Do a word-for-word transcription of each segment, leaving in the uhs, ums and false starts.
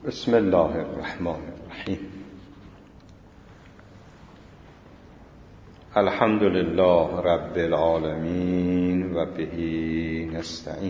بسم الله الرحمن الرحیم. الحمد لله رب العالمین و به نستعین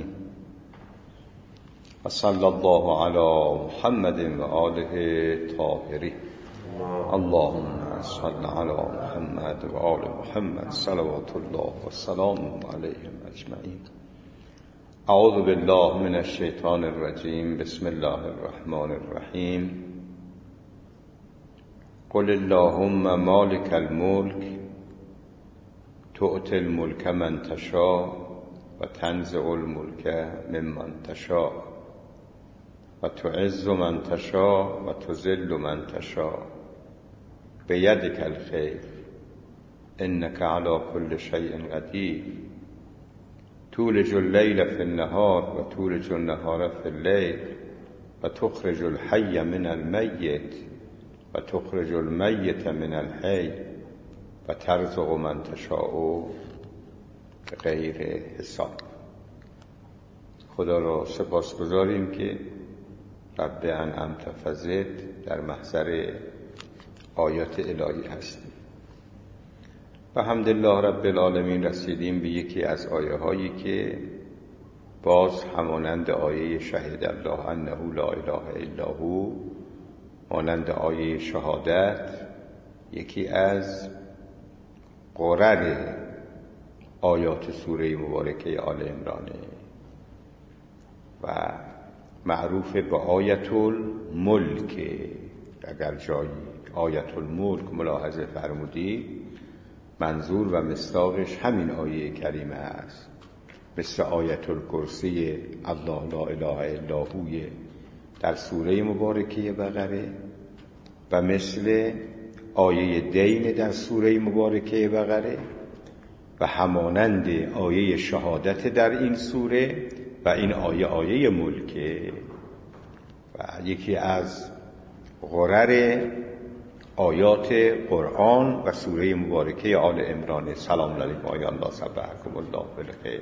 و صلی الله علی محمد و آله طاهرین. اللهم صل علی محمد و آل محمد صلوات الله و سلام علیهم اجمعین. اعوذ بالله من الشیطان الرجیم. بسم الله الرحمن الرحیم. قل اللهم مالک الملک تؤتی الملک من تشاء و تنزع الملک ممن تشاء و تعز من تشاء و تذل من تشاء بیدک الخیر انک علی کل شیء قدیر تولج اللیل فی النهار و تولج النهار فی اللیل و تخرج الحی من المیت و تخرج المیت من الحی و ترزق من تشاء بغیر حساب. خدا را سپاسگزاریم که رب انعمت فزد در محضر آیات الهی هستیم. و الحمدلله رب العالمین رسیدیم به یکی از آیه هایی که باز همانند آیه شهد الله انه لا اله الا هو، مانند آیه شهادت، یکی از قرر آیات سوره مبارکه آل عمرانه و معروف به آیت الملک. اگر جایی آیت الملک ملاحظه فرمودی، منظور و مصداقش همین آیه کریمه است، مثل آیت الکرسی الله لا اله الا هو در سوره مبارکه بقره و مثل آیه دین در سوره مبارکه بقره و همانند آیه شهادت در این سوره و این آیه آیه ملکه و یکی از غرر آیات قرآن و سوره مبارکه آل عمران. سلام علیکم آیا الله سبحکم الله بالخیر.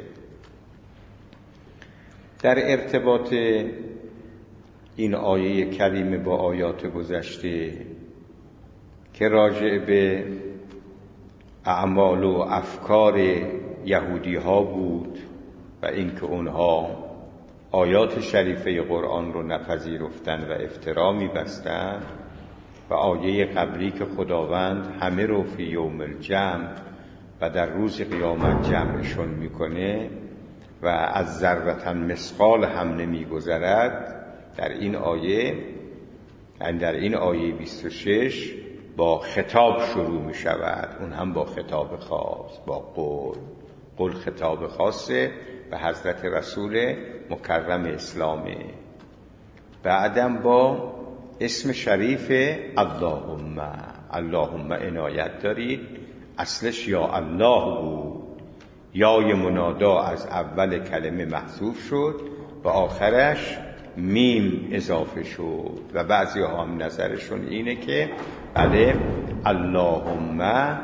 در ارتباط این آیه کریمه با آیات گذشته که راجع به اعمال و افکار یهودی ها بود و اینکه اونها آیات شریفه قرآن رو نپذیرفتن و افترا می‌بستن و آیه قبلی که خداوند همه رو فی یوم الجمع و در روز قیامت جمعشون میکنه و از ذره مثقال هم نمیگذرد، در این آیه یعنی در این آیه بیست و شش با خطاب شروع می شود، اون هم با خطاب خاص، با قول. قول خطاب خاصه به حضرت رسول مکرم اسلامه. بعدم با اسم شریف اللهم. اللهم عنایت دارید، اصلش یا الله بود، یای منادا از اول کلمه محذوف شد و آخرش میم اضافه شد و بعضی ها هم نظرشون اینه که بله اللهم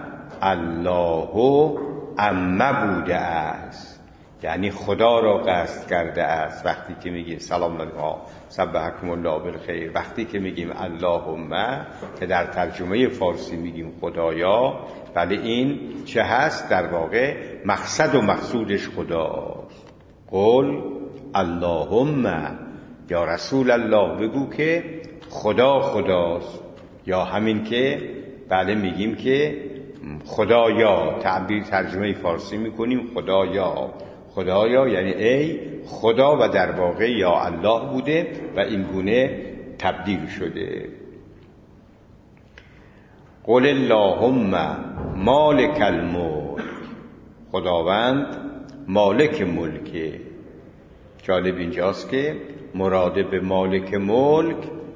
الله عمه بوده است، یعنی خدا را قصد کرده است. وقتی که میگیم سلام علیکم سبحکم الله بالخیر، وقتی که میگیم اللهم که در ترجمه فارسی میگیم خدایا، بله این چه هست؟ در واقع مقصد و مقصودش خداست. قل اللهم، یا رسول الله بگو که خدا خداست، یا همین که بله میگیم که خدایا، تعبیر ترجمه فارسی میکنیم خدایا. خدایا یعنی ای خدا و در واقع یا الله بوده و این گونه تبدیل شده. قل اللهم مالک الملک، خداوند مالک ملکه. جالب اینجاست که مراد به مالک ملک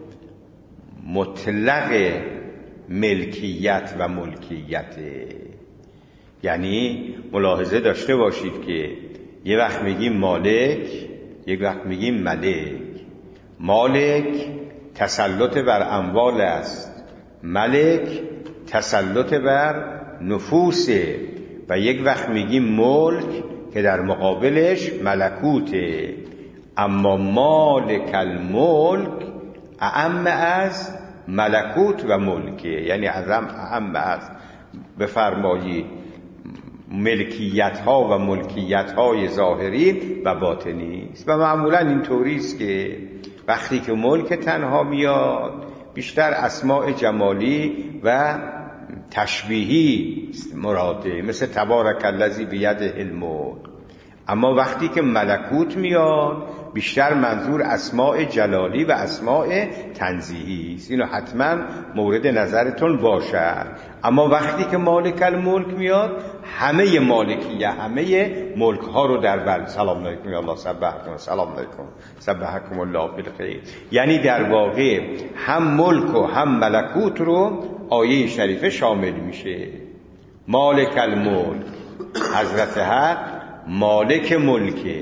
مطلق ملکیت و ملکیته. یعنی ملاحظه داشته باشید که یه وقت میگیم مالک، یک وقت میگیم ملک. مالک تسلط بر اموال است، ملک تسلط بر نفوسه و یک وقت میگیم ملک که در مقابلش ملکوته. اما مالک الملک اعم از ملکوت و ملکه، یعنی اعظم اعم از بفرمایید ملکیت ها و ملکیت های ظاهری و باطنی است. و معمولا اینطوری است که وقتی که ملک تنها میاد بیشتر اسماء جمالی و تشبیهی مراده، مثل تبارک الذی بیده الملک. اما وقتی که ملکوت میاد بیشتر منظور اسماء جلالی و اسماء تنزیهی است. اینو حتما مورد نظرتون باشد. اما وقتی که مالک الملک میاد همه مالکیه، همه ملک ها رو در بر. سلام علیکم یا الله سبحکم، سلام علیکم سبحکم الله بالخیر. یعنی در واقع هم ملک و هم ملکوت رو آیه شریفه شامل میشه. مالک الملک، حضرت حق مالک ملکه.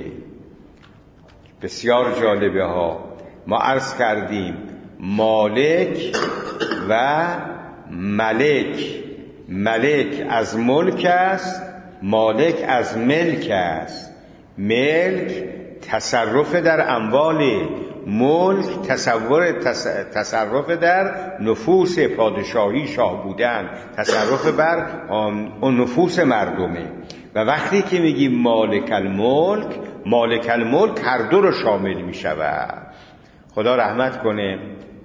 بسیار جالبه ها. ما عرض کردیم مالک و ملک، ملک از ملک است، مالک از ملک است. ملک تصرف در اموال، ملک تصور تصرف در نفوس، پادشاهی، شاه بودن، تصرف بر اون نفوس مردمه. و وقتی که میگیم مالک الملک، مالک الملک هر دو رو شامل می شود. خدا رحمت کنه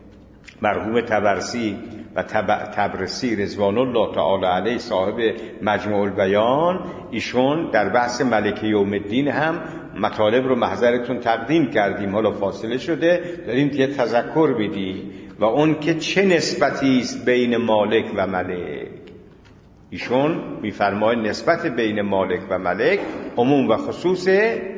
مرحوم طبرسی و طبرسی رضوان الله تعالی علیه صاحب مجموع البیان، ایشون در بحث ملک یوم الدین هم مطالب رو محضرتون تقدیم کردیم، حالا فاصله شده داریم که تذکر بدیم. و اون که چه نسبتی است بین مالک و ملک. ایشون میفرماید نسبت بین مالک و ملک عموم و خصوص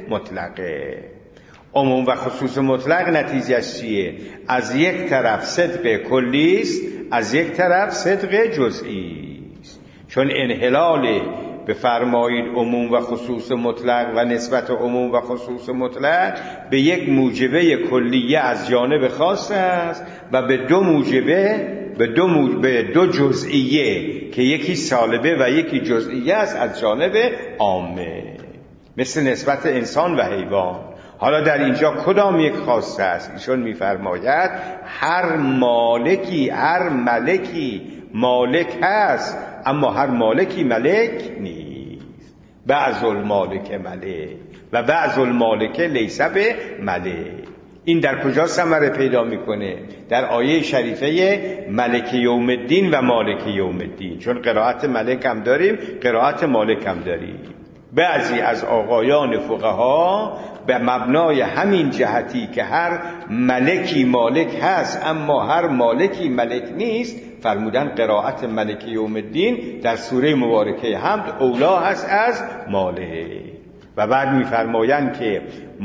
مطلقه. عموم و خصوص مطلق نتیجهش چیه؟ از یک طرف صدق کلی است، از یک طرف صدق جزئی است. چون انحلال بفرمایید عموم و خصوص مطلق و نسبت عموم و خصوص مطلق به یک موجبه کلیه از جانب خاص است و به دو موجبه به دو موجبه دو جزئیه که یکی سالبه و یکی جزئیه است از جانب عامه، مثل نسبت انسان و حیوان. حالا در اینجا کدام یک خاصه است؟ ایشون میفرماید هر مالکی، هر ملکی مالک هست، اما هر مالکی ملک نیست. بعض المالک ملک و بعض المالک لیس به ملک. این در کجا ثمره پیدا میکنه؟ در آیه شریفه ملک یوم الدین و مالک یوم الدین. چون قرائت ملک هم داریم، قرائت مالک هم داریم. بعضی از آقایان فقها به مبنای همین جهتی که هر ملکی مالک هست اما هر مالکی ملک نیست، فرمودن قرائت ملک یوم الدین در سوره مبارکه حمد اولا هست از مالک. و بعد میفرمایند که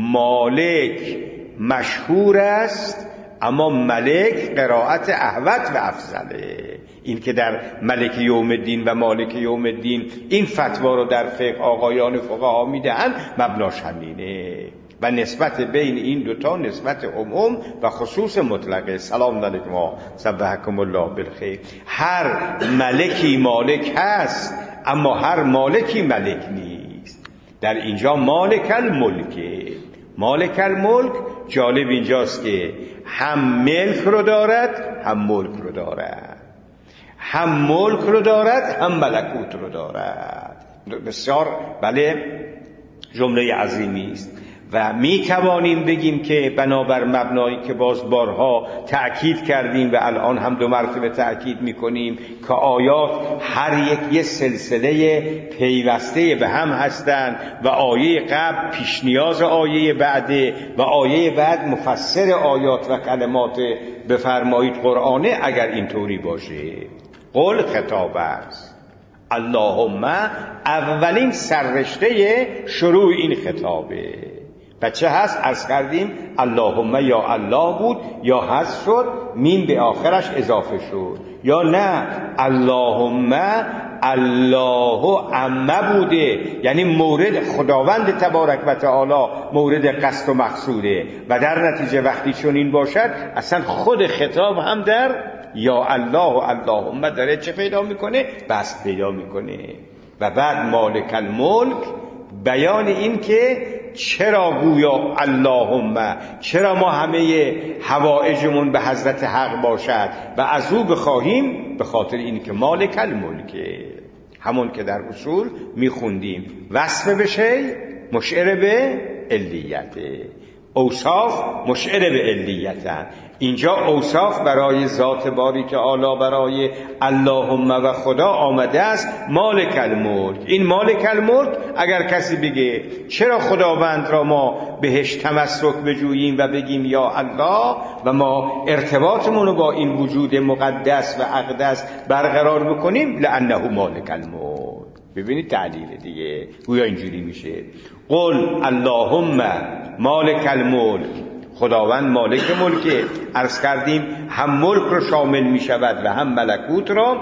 مالک مشهور است اما ملک قرائت احوط و افضله. این که در ملک یوم الدین و مالک یوم الدین این فتوا رو در فقه آقایان فقها میدهن، مبناش همینه. و نسبت بین این دوتا نسبت عموم و خصوص مطلقه. سلام علیکم و سبحکم الله بالخیر. هر ملکی مالک هست اما هر مالکی ملک نیست. در اینجا مالک الملکه. مالک الملک جالب اینجاست که هم ملک رو دارد هم ملک رو دارد، هم ملک رو دارد هم ملکوت رو دارد. بسیار بله جمله عظیمی است. و می توانیم بگیم که بنابر مبنایی که باز بارها تأکید کردیم و الان هم دو مرتبه تأکید می کنیم که آیات هر یک یه سلسله پیوسته به هم هستند و آیه قبل پیش نیاز آیه بعده و آیه بعد مفسر آیات و کلمات بفرمایید قرآنه. اگر اینطوری باشه قول خطاب است. اللهم اولین سررشته شروع این خطابه. بچه هست عرض کردیم اللهم یا الله بود یا حذف شد میم به آخرش اضافه شد، یا نه اللهم الله عمه بوده، یعنی مورد خداوند تبارک و تعالی مورد قصد و مقصوده. و در نتیجه وقتی چون این باشد اصلا خود خطاب هم در یا الله و اللهم داره چه پیدا میکنه؟ بس پیدا میکنه. و بعد مالک الملک بیان این که چرا گویا اللهم، چرا ما همه حوائجمون به حضرت حق باشد و از او بخواهیم؟ به خاطر این که مالک الملکه، همون که در اصول میخوندیم وصف بشه مشعر به علیته، اوصاف مشعر به علیتن. اینجا اوصاف برای ذات باری که اعلی، برای اللهم و خدا آمده است مالک الملک. این مالک الملک اگر کسی بگه چرا خداوند را ما بهش تمسک بجوییم و بگیم یا الله و ما ارتباطمون رو با این وجود مقدس و اقدس برقرار بکنیم، لانه مالک الملک. ببینید تعلیل دیگه گویا اینجوری میشه قل اللهم مالک الملک، خداوند مالک ملکه. عرض کردیم هم ملک رو شامل می شود و هم ملکوت را،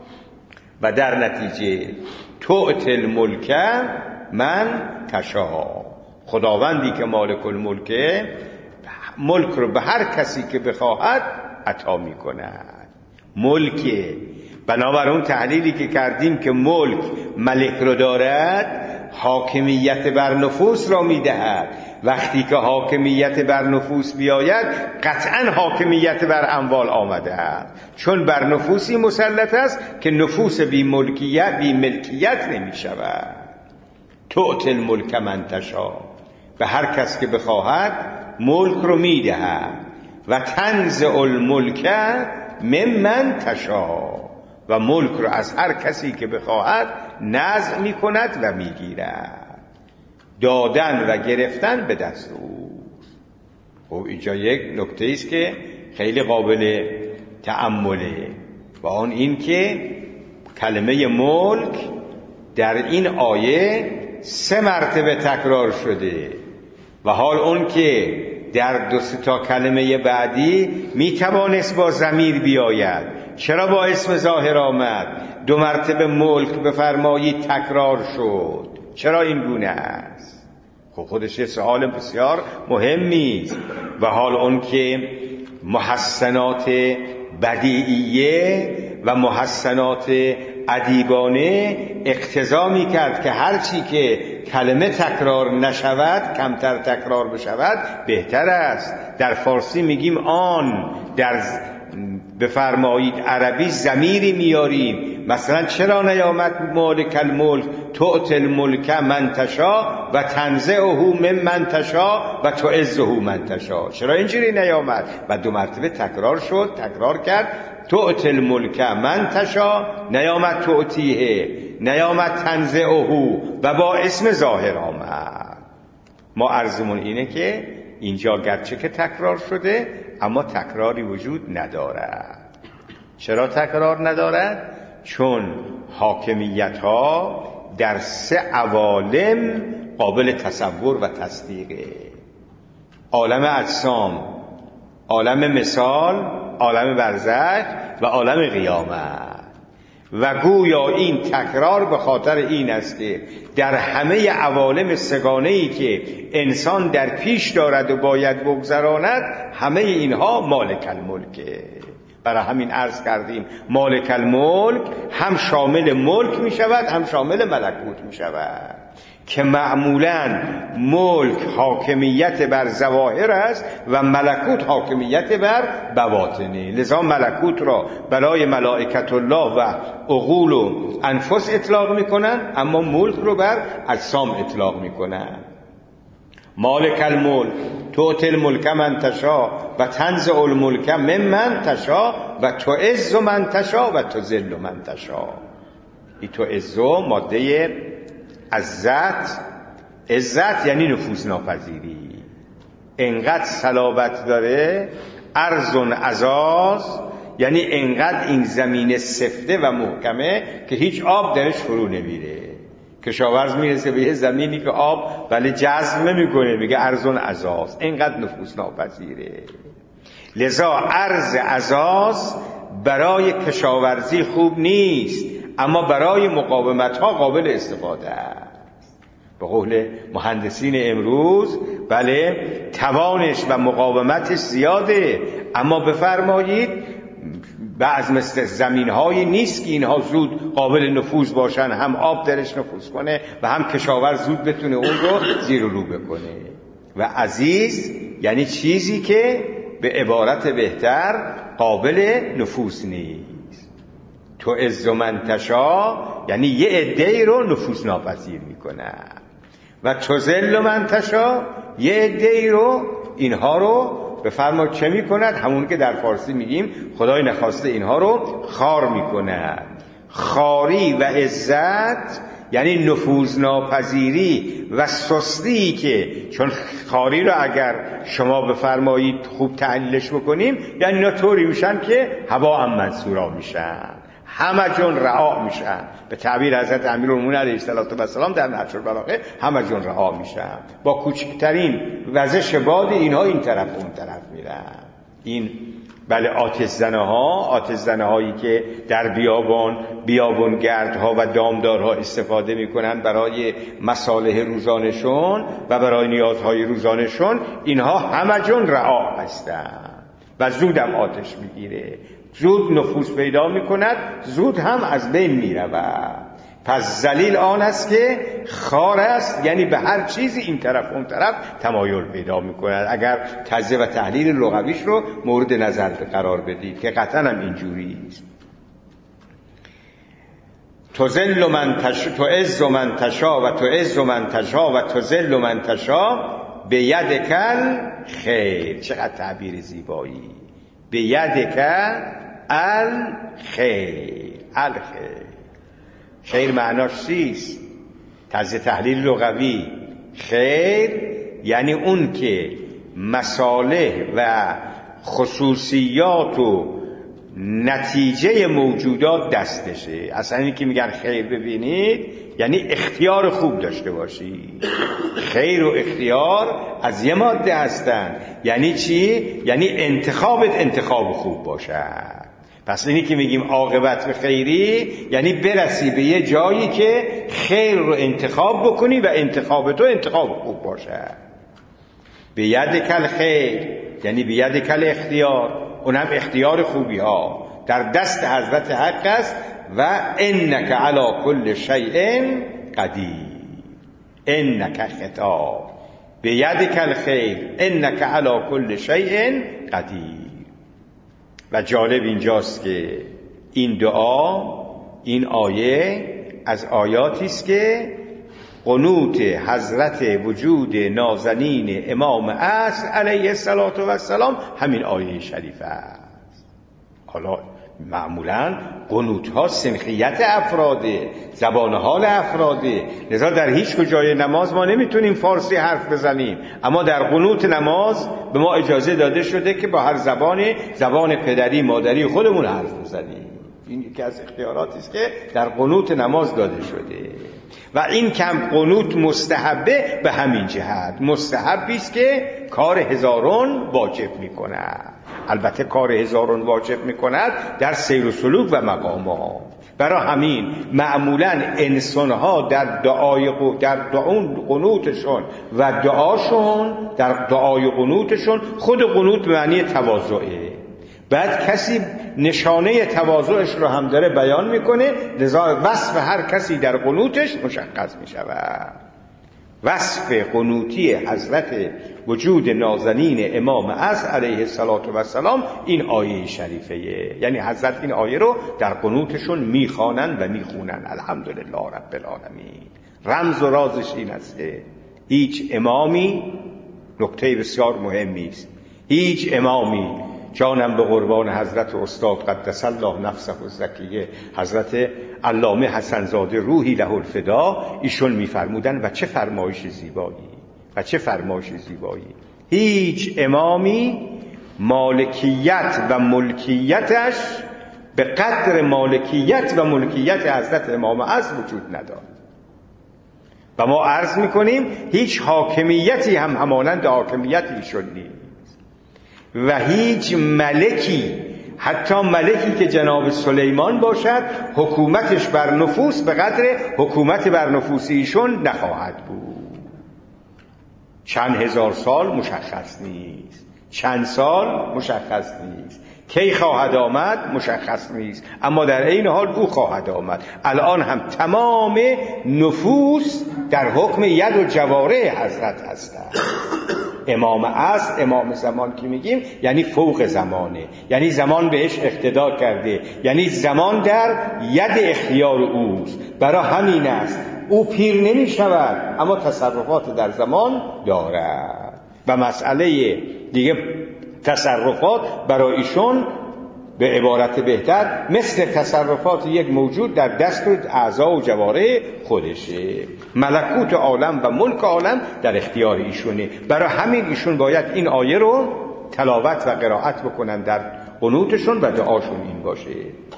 و در نتیجه تؤتی الملک من تشاء، خداوندی که مالک الملکه ملک رو به هر کسی که بخواهد عطا می کند. ملکه بنابر اون تحلیلی که کردیم که ملک ملک رو دارد، حاکمیت بر نفوس را می دهد. وقتی که حاکمیت بر نفوس بیاید قطعا حاکمیت بر اموال آمده است، چون بر نفوسی مسلط است که نفوس بی ملکیت بی ملکیت نمی شود. تؤتی الملک من تشاء، به هر کس که بخواهد ملک رو می دهد. و تنزع الملک ممن تشاء، و ملک رو از هر کسی که بخواهد نزع می کند و می گیرد. دادن و گرفتن به دست اوست. خب اینجا یک نکته است که خیلی قابل تأمله، و آن این که کلمه ملک در این آیه سه مرتبه تکرار شده، و حال اون که در دو سه تا کلمه بعدی می توانست با ضمیر بیاید، چرا با اسم ظاهر آمد؟ دو مرتبه ملک بفرمایید تکرار شد، چرا این گونه است؟ خب خودش یه سوال بسیار مهمی است. و حال اون که محسنات بدیعیه و محسنات ادیبانه اقتضا می کرد که هرچی که کلمه تکرار نشود کمتر تکرار بشود بهتر است. در فارسی میگیم آن، در بفرمایید عربی ضمیری میاریم. مثلا چرا نیامد مالک الملک تؤتی الملک من تشاء و تنزعه ممن تشاء و تعزه من تشاء؟ چرا اینجوری نیامد؟ و دو مرتبه تکرار شد، تکرار کرد تؤتی الملک من تشاء، نیامد تؤتیه، نیامد تنزعه، و با اسم ظاهر آمد. ما عرضمون اینه که اینجا گرچه که تکرار شده اما تکراری وجود ندارد. چرا تکرار ندارد؟ چون حاکمیت ها در سه عوالم قابل تصور و تصدیقه: عالم اجسام، عالم مثال، عالم برزخ و عالم قیامت. و گویا این تکرار به خاطر این است که در همه عوالم سگانه‌ای که انسان در پیش دارد و باید بگذراند، همه اینها مالک الملکه. برای همین عرض کردیم مالک الملک هم شامل ملک می شود هم شامل ملکوت می شود، که معمولاً ملک حاکمیت بر ظواهر است و ملکوت حاکمیت بر بواطنه. لذا ملکوت را برای ملائکت الله و عقول و انفس اطلاق میکنن، اما ملک رو بر اجسام اطلاق میکنن. مالک الملک تؤتی الملک من تشاء و تنزع الملک ممن تشاء و تعز من تشاء و تذل من تشاء. این تعز ماده عزت، عزت یعنی نفوذ ناپذیری، انقدر صلابت داره. ارزون عزاز یعنی انقدر این زمین سفته و محکمه که هیچ آب درش فرو نمیره. کشاورز میرسه به یه زمینی که آب ولی جذب نمیکنه، میگه ارزون عزاز، انقدر نفوذ ناپذیره. لذا ارز عزاز برای کشاورزی خوب نیست، اما برای مقاومت ها قابل استفاده است. به قول مهندسین امروز بله توانش و مقاومتش زیاده، اما بفرمایید بعض مثل زمین های نیست که اینها زود قابل نفوذ باشن، هم آب درش نفوذ کنه و هم کشاورز زود بتونه اون رو زیر و رو بکنه. و عزیز یعنی چیزی که به عبارت بهتر قابل نفوذ نیست. تو عز من تشا یعنی یه عده‌ای رو نفوذ ناپذیر میکنه و تو ذل من تشا یه عده‌ای رو اینها رو بفرما چه میکند؟ همون که در فارسی میگیم خدای نخواسته اینها رو خار میکند. خاری و عزت یعنی نفوذ ناپذیری و سستی که چون خاری رو اگر شما بفرمایید خوب تحلیلش بکنیم یعنی اینا طوری میشن که هوا هم منصورا میشن، همه جون رها میشن. به تعبیر حضرت امیرالمومنین علیه السلام در نهج البلاغه همه جون رها میشن. با کوچکترین وزش باد اینها این طرف اون طرف میرن. این بله آتش زنه ها، آتش زنه هایی که در بیابان بیابانگردها و دامدارها استفاده میکنن برای مصالح روزانشون و برای نیازهای روزانشون، اینها همه جون رها هستن و زودم آتش میگیره، زود نفوذ پیدا میکند، زود هم از بین میرود. پس ذلیل آن است که خار است، یعنی به هر چیزی این طرف اون طرف تمایل پیدا میکند. اگر تجزیه و تحلیل لغویش رو مورد نظر قرار بدید که قطعا هم اینجوری است. تو ذل من تشا، تو عز من تشا و تو عز من تشا و تو ذل من تشا به ید کل خیر. چقدر تعبیر زیبایی. به ید کل الخیر. الخیر خیر معناش چیست؟ تجزیه تحلیل لغوی. خیر یعنی اون که مصالح و خصوصیات و نتیجه موجودات دستشه. اصلا اینی که میگن خیر ببینید یعنی اختیار خوب داشته باشی. خیر و اختیار از یه ماده هستن. یعنی چی؟ یعنی انتخابت انتخاب خوب باشد. پس اینی که میگیم عاقبت به خیری یعنی برسی به یه جایی که خیر رو انتخاب بکنی و انتخاب تو انتخاب خوب باشه. به ید کل خیر یعنی به ید کل اختیار، اونم اختیار خوبی ها در دست حضرت حق است. و انک علی کل شیء قدیر. انک خطاب به ید کل خیر انک علی کل شیء قدیر. و جالب اینجاست که این دعا، این آیه از آیاتی است که قنوت حضرت وجود نازنین امام عصر علیه السلام همین آیه شریفه است. حالا معمولا قنوت ها سنخیت افراده، زبان حال افراده، لذا در هیچ کجای نماز ما نمیتونیم فارسی حرف بزنیم، اما در قنوت نماز به ما اجازه داده شده که با هر زبان زبان پدری مادری خودمون حرف بزنیم. این یکی از اختیاراتی است که در قنوت نماز داده شده. و این کم قنوت مستحبه به همین جهت، مستحبی است که کار هزارون واجب میکند. البته کار هزارون واجب میکند در سیر و سلوک و مقامات. برای همین معمولا انسانها در دعای در دعون قنوتشون و دعاشون در دعای قنوتشون خود قنوت به معنی تواضعه. بعد کسی نشانه تواضعش رو هم داره بیان میکنه، لذا وصف هر کسی در قنوتش مشخص میشود. وصف قنوتی حضرت وجود نازنین امام عصر علیه السلام این آیه شریفه، یعنی حضرت این آیه رو در قنوتشون میخوانند و میخونند. الحمدلله رب العالمین. رمز و رازش این است که هیچ امامی، نکته بسیار مهمی است، هیچ امامی، جانم به قربان حضرت استاد قدس الله نفسه الزکیه حضرت علامه حسن زاده روحی له الفدا، ایشون میفرمودن و چه فرمایش زیبایی و چه فرمایش زیبایی. هیچ امامی مالکیت و ملکیتش به قدر مالکیت و ملکیت حضرت امام عصر وجود ندارد. و ما عرض میکنیم هیچ حاکمیتی هم همانند حاکمیت ایشون نیست. و هیچ ملکی، حتی ملکی که جناب سلیمان باشد، حکومتش بر نفوس به قدر حکومت بر نفوس ایشون نخواهد بود. چند هزار سال مشخص نیست، چند سال مشخص نیست. کی خواهد آمد مشخص نیست، اما در این حال او خواهد آمد. الان هم تمام نفوس در حکم ید و جواره حضرت هستند. امام عصر، امام زمان که میگیم یعنی فوق زمانه، یعنی زمان بهش اقتدا کرده، یعنی زمان در ید اختیار اوست. برای همین است او پیر نمی شود اما تصرفات در زمان دارد و مسئله دیگه تصرفات برای ایشون به عبارت بهتر مثل تصرفات یک موجود در دست و اعضا و جواره خودشه. ملکوت عالم و ملک عالم در اختیار ایشونه. برای همین ایشون باید این آیه رو تلاوت و قرائت بکنن در قنوتشون و دعاشون این باشه: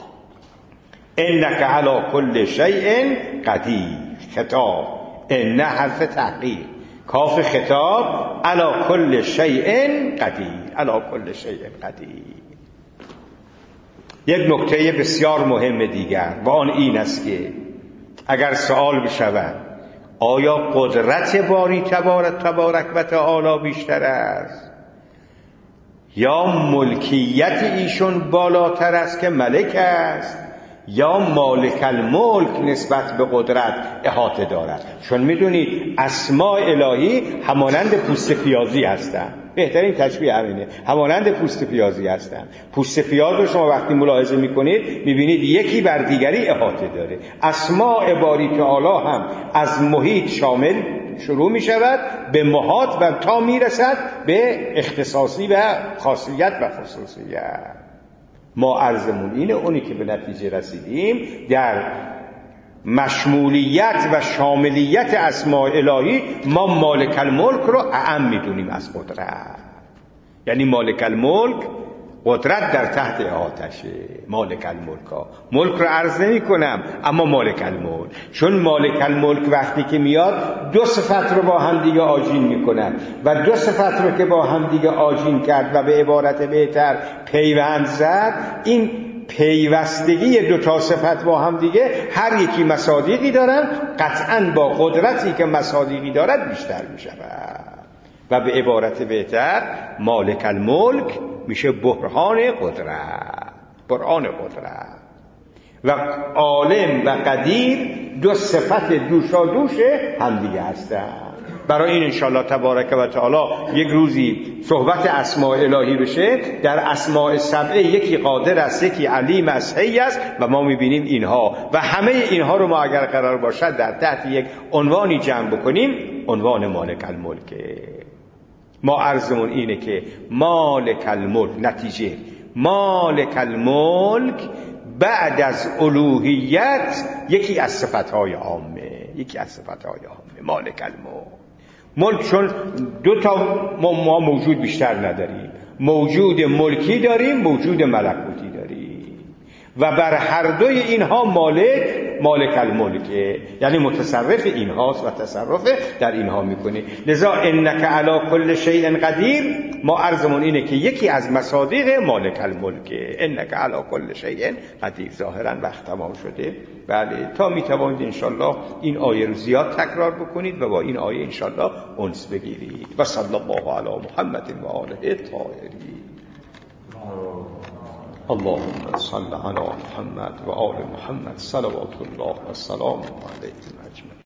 انک علی کل شیء قدیر. خطاب ان حرف تحقیق، کاف خطاب علی کل شیء قدیر، علی کل شیء قدیر. یک نکته بسیار مهم دیگر و آن این است که اگر سوال بشود آیا قدرت باری تبارک تبارک و تعالی بیشتر است یا ملکیت ایشون بالاتر است که ملک است یا مالک الملک نسبت به قدرت احاطه دارد؟ چون میدونید اسماء الهی همانند پوست پیازی هستند. بهترین تشبیه همینه، همانند پوست پیازی هستند. پوست پیاز رو شما وقتی ملاحظه میکنید میبینید یکی بر دیگری احاطه داره. اسماء باری تعالی هم از محیط شامل شروع میشود به محاط و تا میرسد به اختصاصی و خاصیت و خصوصیت. ما عرضمون اینه، اونی که به نتیجه رسیدیم در مشمولیت و شاملیت اسماء الهی ما مالک الملک رو اعم میدونیم از قدرت. یعنی مالک الملک قدرت در تحت احاطشه. مالک الملک ها ملک رو عرض نمی کنم اما مالک الملک، چون مالک الملک وقتی که میاد دو صفت رو با هم دیگه آجین میکنن و دو صفت رو که با هم دیگه آجین کرد و به عبارت بهتر پیوند زد، این پیوستگی دو تا صفت با هم دیگه هر یکی مصادیقی دارن، قطعاً با قدرتی که مصادیقی دارد بیشتر می شود و به عبارت بهتر مالک الملک میشه برهان قدرت. برهان قدرت و عالم و قدیر دو صفت دوشا دوش هم دیگه هستن. برای این انشاءالله تبارک و تعالی یک روزی صحبت اسماء الهی بشه. در اسماء سبعه یکی قادر است، یکی علیم است، حی است و ما میبینیم اینها و همه اینها رو ما اگر قرار باشد در تحت یک عنوانی جمع بکنیم، عنوان مالک الملک. ما عرضمون اینه که مالک الملک، نتیجه مالک الملک بعد از الوهیت یکی از صفتهای عامه، یکی از صفتهای عامه مالک الملک. ملک چون دو تا ما موجود بیشتر نداریم، موجود ملکی داریم، موجود ملکوتی داریم و بر هر دوی اینها مالک مالک الملکه، یعنی متصرف اینهاست و تصرف در اینها میکنه. لذا انک علی کل شیء قدیر ما عرضمون اینه که یکی از مصادیق مالک الملکه. انک علی کل شیء قدیر. ظاهرا وقت تمام شده. بله، تا میتوانید انشالله این آیه رو زیاد تکرار بکنید و با این آیه انشالله انس بگیرید. و صلی الله علی محمد و آله الطاهرین. اللهم صل على محمد و آل محمد صلوات الله و سلام علیهم اجمعین.